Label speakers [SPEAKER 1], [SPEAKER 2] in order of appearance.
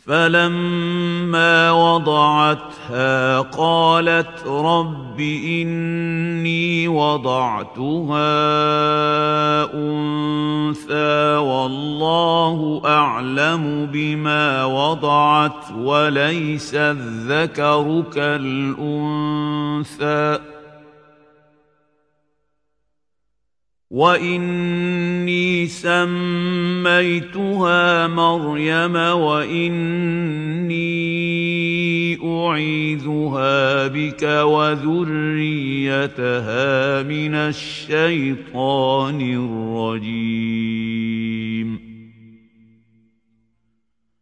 [SPEAKER 1] فلما وضعتها قالت رب إني وضعتها أنثى والله أعلم بما وضعت وليس الذكر كالأنثى وإني سميتها مريم وإني أعيذها بك وذريتها من الشيطان الرجيم